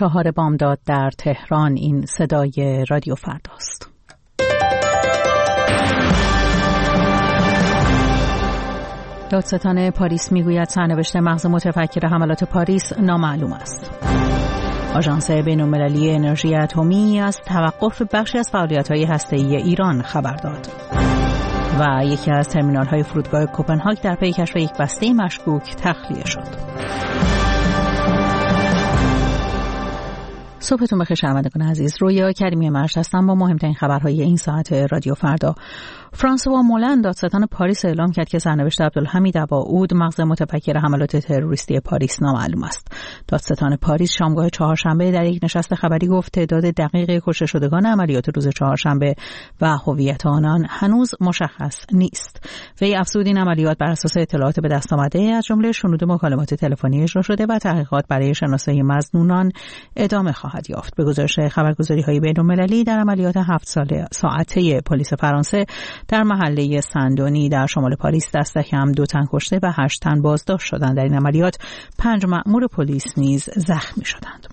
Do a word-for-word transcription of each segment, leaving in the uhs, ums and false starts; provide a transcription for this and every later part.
چهار بامداد در تهران. این صدای رادیو فرداست. دادستان پاریس میگوید سرنوشت مغز متفکر حملات پاریس نامعلوم است. آژانس بین‌المللی انرژی اتمی از توقف بخشی از فعالیت‌های هسته‌ای ایران خبر داد. و یکی از ترمینال‌های فرودگاه کوپنهاگ در پی کشف یک بسته مشکوک تخلیه شد. صبحتون بخیر شنوندگان عزیز. رویا کریمی مرشد هستم با مهمترین خبرهای این ساعت رادیو فردا. فرانسوا مولند دادستان پاریس اعلام کرد که سرنوشت عبدالحمید اباعود مغز متفکر حملات تروریستی پاریس نامعلوم است. دادستان پاریس شامگاه چهارشنبه در یک نشست خبری گفت تعداد دقیق کشته شدگان عملیات روز چهارشنبه و هویت آنان هنوز مشخص نیست. وی افزود این عملیات بر اساس اطلاعات به دست آمده از جمله شنود مکالمات تلفنی اجرا شده و تحقیقات برای شناسایی مظنونان ادامه خواهد یافت. به گزارش خبرگزاری‌های بین‌المللی در عملیات هفت ساعته پلیس فرانسه در محله سندونی در شمال پاریس دست کم دو تن کشته و هشت تن بازداشت شدند. در این عملیات پنج مأمور پلیس نیز زخمی شدند.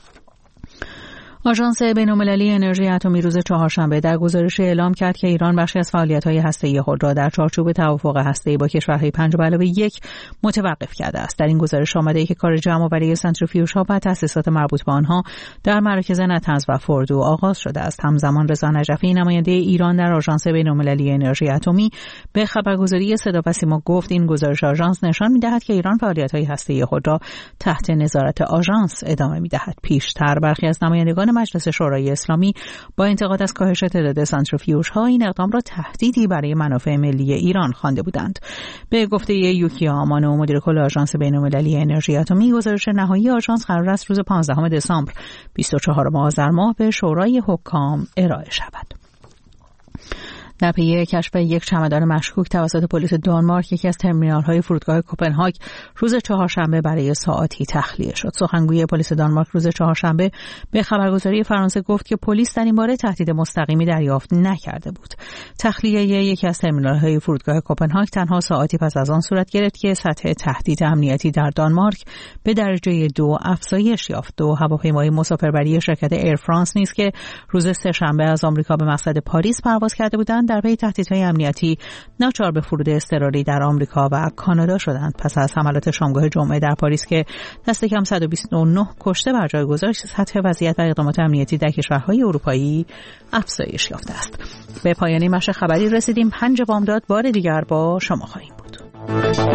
آژانس بین‌المللی انرژی اتمی روز چهارشنبه در گزارش اعلام کرد که ایران بخشی از فعالیت‌های هسته‌ای خود را در چارچوب توافق هسته‌ای با کشورهای پنج به علاوه یک متوقف کرده است. در این گزارش آمده که کار جمع‌آوری سنتریفیوژها و تأسیسات مربوط به آنها در مراکز نطنز و فردو آغاز شده است. همزمان رضا نجفی نماینده ایران در آژانس بین‌المللی انرژی اتمی به خبرگزاری صدا و سیما گفت این گزارش آژانس نشان می‌دهد که ایران فعالیت‌های هسته‌ای خود را تحت نظارت آژانس ادامه می‌دهد. پیشتر برخی از نمایندگان مجلس شورای اسلامی با انتقاد از کاهش تعداد سانتریفیوژها این اقدام را تهدیدی برای منافع ملی ایران خوانده بودند. به گفته یوکیا آمانو مدیر کل آژانس بین‌المللی انرژی اتمی، گزارش نهایی آژانس قرار است روز پانزدهم دسامبر بیست و چهارم آذر ماه به شورای حکام ارائه شود. در پی کشف یک چمدان مشکوک توسط پلیس دانمارک، یکی از ترمینال‌های فرودگاه کوپنهاگ روز چهارشنبه برای ساعاتی تخلیه شد. سخنگوی پلیس دانمارک روز چهارشنبه به خبرگزاری فرانسه گفت که پلیس در این باره تهدید مستقیمی دریافت نکرده بود. تخلیه یکی از ترمینال‌های فرودگاه کوپنهاگ تنها ساعاتی پس از آن صورت گرفت که سطح تهدید امنیتی در دانمارک به درجه دو افزایش یافت. دو هواپیمای مسافربری شرکت ایر فرانس نیز که روز سه‌شنبه از آمریکا به مقصد پاریس پرواز کرده بودند در پی تهدیدهای امنیتی ناچار به فرود اضطراری در آمریکا و کانادا شدند. پس از حملات شامگاه جمعه در پاریس که دست کم صد و بیست و نه کشته بر جای گذاشت، سطح وضعیت و اقدامات امنیتی در کشورهای اروپایی افزایش یافته است. به پایان مشر خبری رسیدیم. پنج بامداد بار دیگر با شما خواهیم بود.